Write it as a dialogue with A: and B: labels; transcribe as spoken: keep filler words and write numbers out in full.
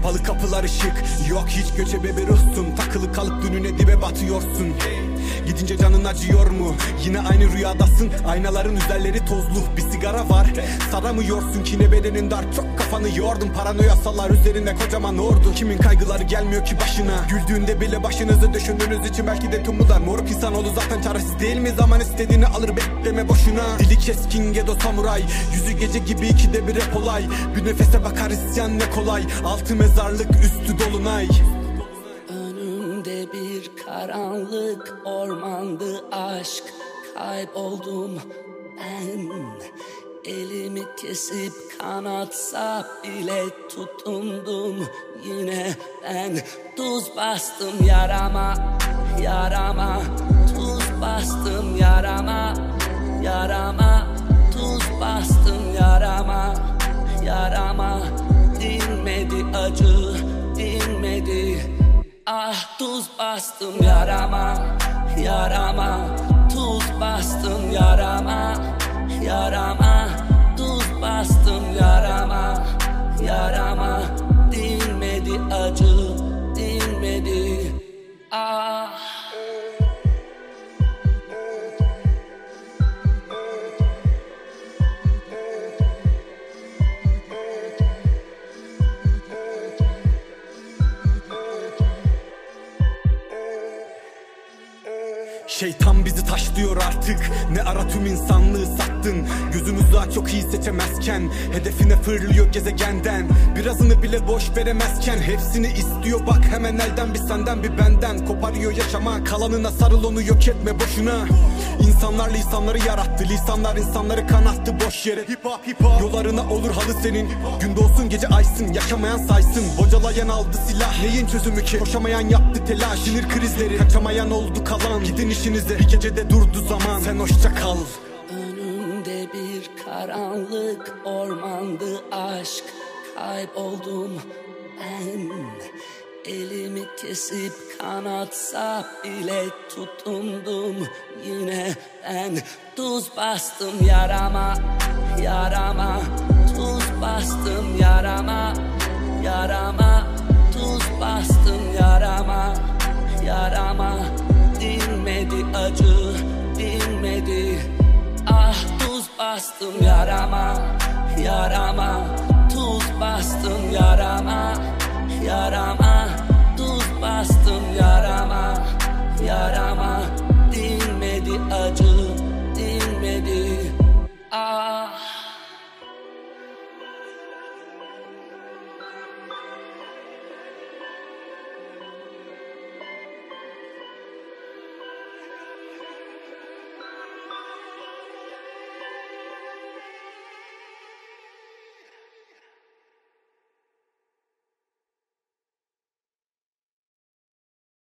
A: Kapalı kapılar ışık, yok hiç göçebe bir ruhsun. Takılı kalıp dününe dibe batıyorsun. Gidince canın acıyor mu? Yine aynı rüyadasın. Aynaların üzerleri tozlu, bir sigara var. Saramıyorsun ki ne bedenin dar, çok kafanı yordun. Paranoyasalar üzerinde kocaman ordu. Kimin kaygıları gelmiyor ki başına? Güldüğünde bile başınızı düşündüğünüz için belki de tüm bunlar. Moruk insanoğlu zaten çaresiz değil mi? Zaman istediğini alır, bekleme boşuna. Dili keskin gedo samuray, yüzü gece gibi ikide bir hep olay. Bir nefese bakar isyan ne kolay. Altı mezarlık üstü dolunay.
B: Önümde bir karanlık ormandı aşk. Kayboldum ben. Elimi kesip kanatsa bile tutundum yine ben. Tuz bastım yarama, yarama. Tuz bastım yarama, yarama. Tuz bastım yarama, yarama. Dinmedi acı, dinmedi. Ah tuz bastım yarama, yarama. Tuz bastım yarama, yarama. Tuz bastım yarama, yarama. Dinmedi acı, dinmedi. Ah.
A: Şeytan bizi taşlıyor artık. Ne ara tüm insanlığı sattın. Gözümüzü aç çok iyi seçemezken, hedefine fırlıyor gezegenden. Birazını bile boş veremezken, hepsini istiyor bak hemen elden. Bir senden bir benden koparıyor yaşama. Kalanına sarıl, onu yok etme boşuna. İnsanlar lisanları yarattı, lisanlar insanları kanattı boş yere. Hip hop hip hop yollarına olur halı senin. Gün doğsun gece aysın, yaşamayan saysın. Bocalayan aldı silah, neyin çözümü ki? Koşamayan yaptı telaş, sinir krizleri. Kaçamayan oldu kalan, gidin işinize. Bir gecede durdu zaman, sen hoşça kal.
B: Önümde bir karanlık ormandı aşk. Kayboldum ben. Elimi kesip kanatsa bile tutundum yine ben. Tuz bastım yarama, yarama. Tuz bastım yarama, yarama. Tuz bastım yarama, yarama. Dinmedi acı, dinmedi. Ah tuz bastım yarama, yarama. Tuz bastım yarama, yarama. Tuz bastım yarama, yarama.